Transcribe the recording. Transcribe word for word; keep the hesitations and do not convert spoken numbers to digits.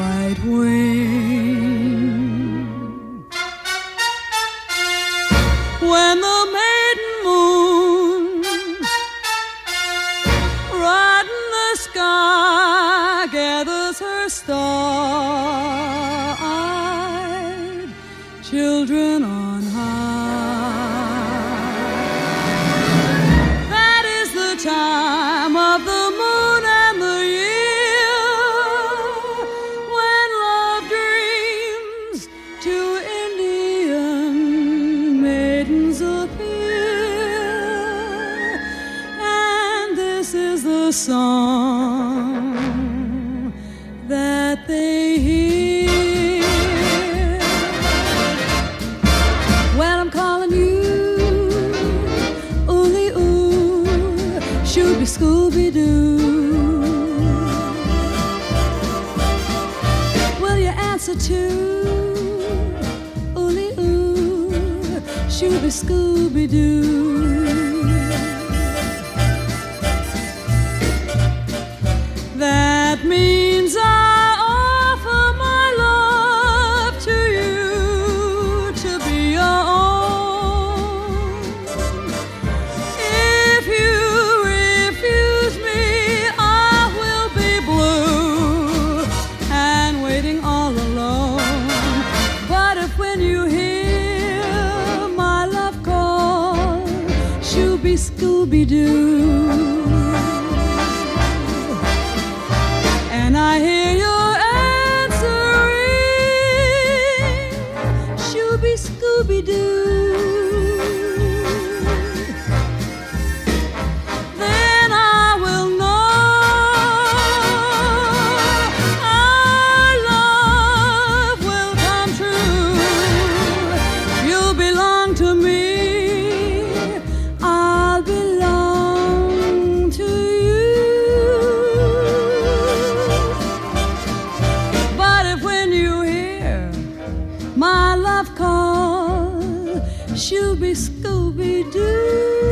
white wing. When the maiden moon right in the sky gathers her star-eyed children on high, that is the time of the moon and the year when love dreams to Indian maidens appear, and this is the song that they hear. Well, I'm calling you, ooly ooh, shooby Scooby-Doo. Will you answer to, ooly ooh, shooby Scooby-Doo? That means I offer my love to you to be your own. If you refuse me, I will be blue and waiting all alone. But if when you hear my love call, shooby Scooby-Doo, and I hear your answering, shooby Scooby-Doo, then I will know our love will come true. You'll belong to me, I'll belong to you. But if when you hear my love call, shooby Scooby-Doo,